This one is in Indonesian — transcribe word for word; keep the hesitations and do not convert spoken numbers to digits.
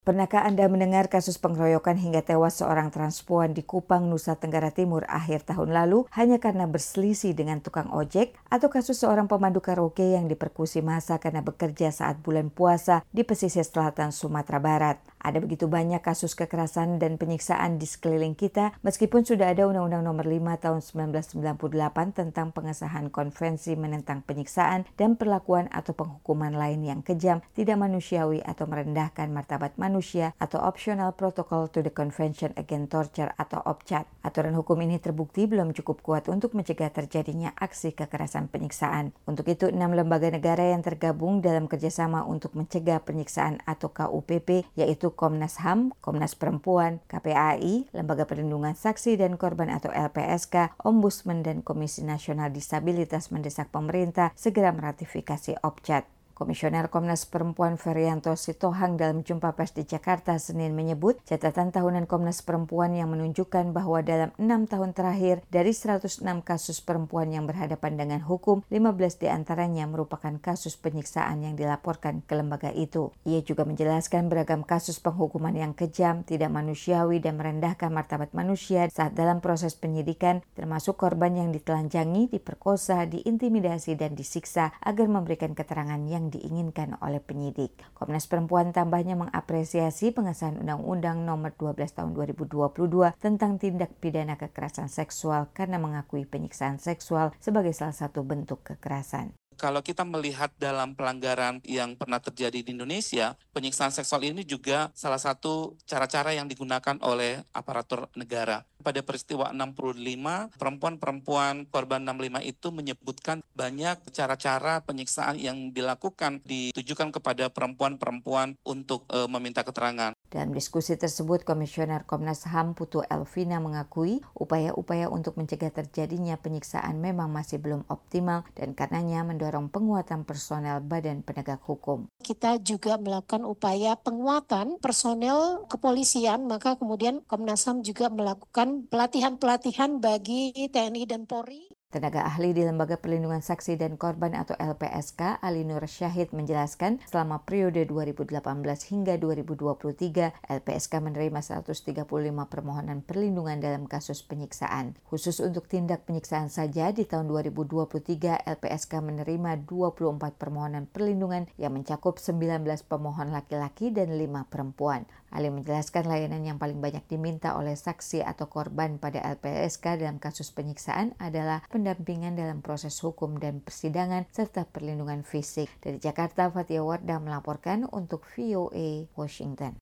Pernahkah Anda mendengar kasus pengeroyokan hingga tewas seorang transpuan di Kupang, Nusa Tenggara Timur akhir tahun lalu hanya karena berselisih dengan tukang ojek? Atau kasus seorang pemandu karaoke yang diperkusi massa karena bekerja saat bulan puasa di pesisir selatan Sumatera Barat? Ada begitu banyak kasus kekerasan dan penyiksaan di sekeliling kita meskipun sudah ada Undang-Undang Nomor lima Tahun seribu sembilan ratus sembilan puluh delapan tentang pengesahan konvensi menentang penyiksaan dan perlakuan atau penghukuman lain yang kejam, tidak manusiawi atau merendahkan martabat manusia atau Optional Protocol to the Convention Against Torture atau O P C A T. Aturan hukum ini terbukti belum cukup kuat untuk mencegah terjadinya aksi kekerasan penyiksaan. Untuk itu, enam lembaga negara yang tergabung dalam kerjasama untuk mencegah penyiksaan atau K U P P, yaitu Komnas H A M, Komnas Perempuan, K P A I, Lembaga Perlindungan Saksi dan Korban atau L P S K, Ombudsman dan Komisi Nasional Disabilitas mendesak pemerintah segera meratifikasi O P C A T. Komisioner Komnas Perempuan Ferianto Sitohang dalam jumpa pers di Jakarta Senin menyebut catatan tahunan Komnas Perempuan yang menunjukkan bahwa dalam enam tahun terakhir dari seratus enam kasus perempuan yang berhadapan dengan hukum, lima belas diantaranya merupakan kasus penyiksaan yang dilaporkan ke lembaga itu. Ia juga menjelaskan beragam kasus penghukuman yang kejam, tidak manusiawi dan merendahkan martabat manusia saat dalam proses penyidikan, termasuk korban yang ditelanjangi, diperkosa, diintimidasi dan disiksa agar memberikan keterangan yang diinginkan oleh penyidik. Komnas Perempuan tambahnya mengapresiasi pengesahan Undang-Undang Nomor dua belas Tahun dua ribu dua puluh dua tentang tindak pidana kekerasan seksual karena mengakui penyiksaan seksual sebagai salah satu bentuk kekerasan. Kalau kita melihat dalam pelanggaran yang pernah terjadi di Indonesia, penyiksaan seksual ini juga salah satu cara-cara yang digunakan oleh aparatur negara. Pada peristiwa enam puluh lima, perempuan-perempuan korban enam puluh lima itu menyebutkan banyak cara-cara penyiksaan yang dilakukan ditujukan kepada perempuan-perempuan untuk e, meminta keterangan. Dalam diskusi tersebut, Komisioner Komnas H A M Putu Elvina mengakui upaya-upaya untuk mencegah terjadinya penyiksaan memang masih belum optimal dan karenanya mendorong penguatan personel Badan Penegak Hukum. Kita juga melakukan upaya penguatan personel kepolisian, maka kemudian Komnas H A M juga melakukan pelatihan-pelatihan bagi T N I dan Polri. Tenaga ahli di Lembaga Perlindungan Saksi dan Korban atau L P S K, Ali Nur Syahid menjelaskan selama periode dua ribu delapan belas hingga dua ribu dua puluh tiga, L P S K menerima seratus tiga puluh lima permohonan perlindungan dalam kasus penyiksaan. Khusus untuk tindak penyiksaan saja, di tahun dua ribu dua puluh tiga, L P S K menerima dua puluh empat permohonan perlindungan yang mencakup sembilan belas pemohon laki-laki dan lima perempuan. Ali menjelaskan layanan yang paling banyak diminta oleh saksi atau korban pada L P S K dalam kasus penyiksaan adalah pendampingan dalam proses hukum dan persidangan serta perlindungan fisik. Dari Jakarta, Fatia Wardah melaporkan untuk V O A Washington.